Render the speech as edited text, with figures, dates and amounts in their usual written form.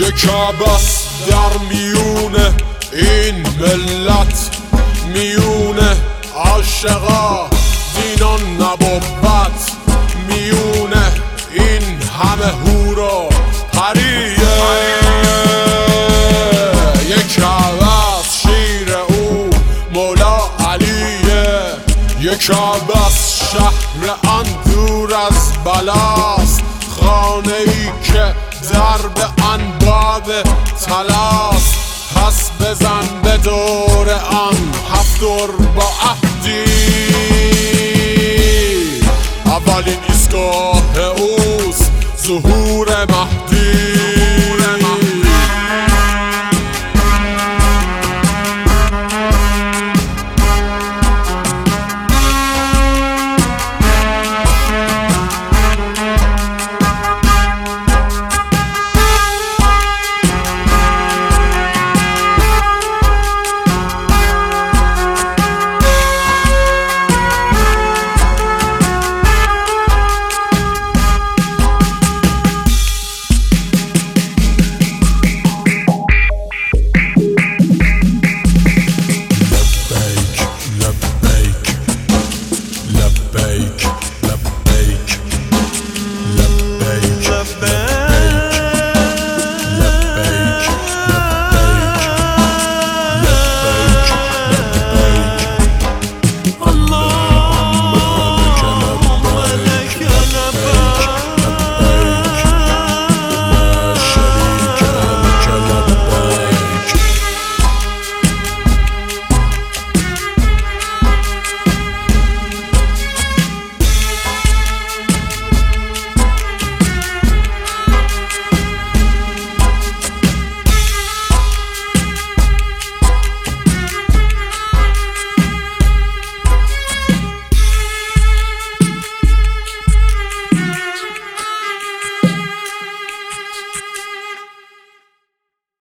یک عباس در میون این ملت، میون عاشقا دینان نبوت، میون این همه هور و پریه. یک عباس شیر او مولا علیه، یک عباس شهر آن دور از بلاست، خانه ای که درب آن باب طلاست. پس بزن به دور آن هفت‌دور با عهدی، اولین ایستگاه اوست ظهور مهدی.